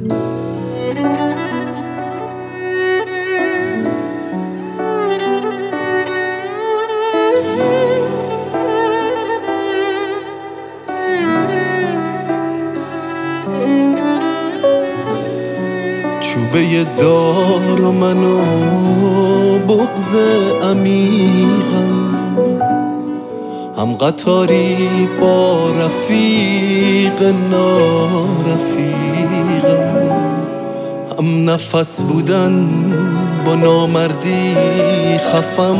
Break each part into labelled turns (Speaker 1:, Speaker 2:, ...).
Speaker 1: چوبه دار و من و بغض عمیقم، هم قطاری با رفیق نارفیقم، هم نفس بودن با نامردی خفم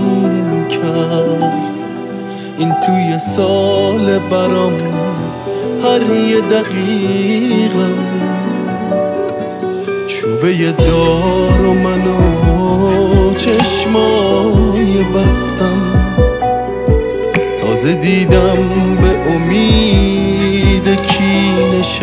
Speaker 1: کرد. این توی سال برام هر یه دقیقم، چوبه دار و منو چشمای بستم، تازه دیدم به امید کی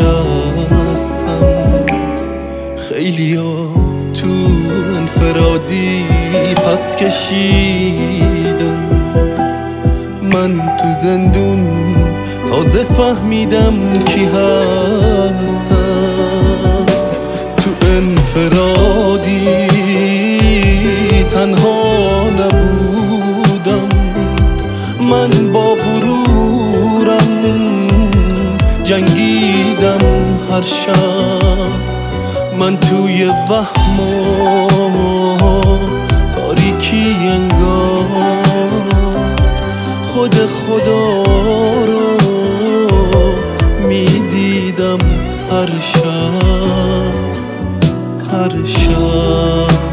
Speaker 1: نشستم. خیلیا تو انفرادی پس کشیدم، من تو زندون تازه فهمیدم کی هستم. تو انفرادی تنها نبودم، من با غرورم جنگیدم هر شب. من توی وهم و تاریکی انگار خود خدا رو میدیدم هر شب، هر شب.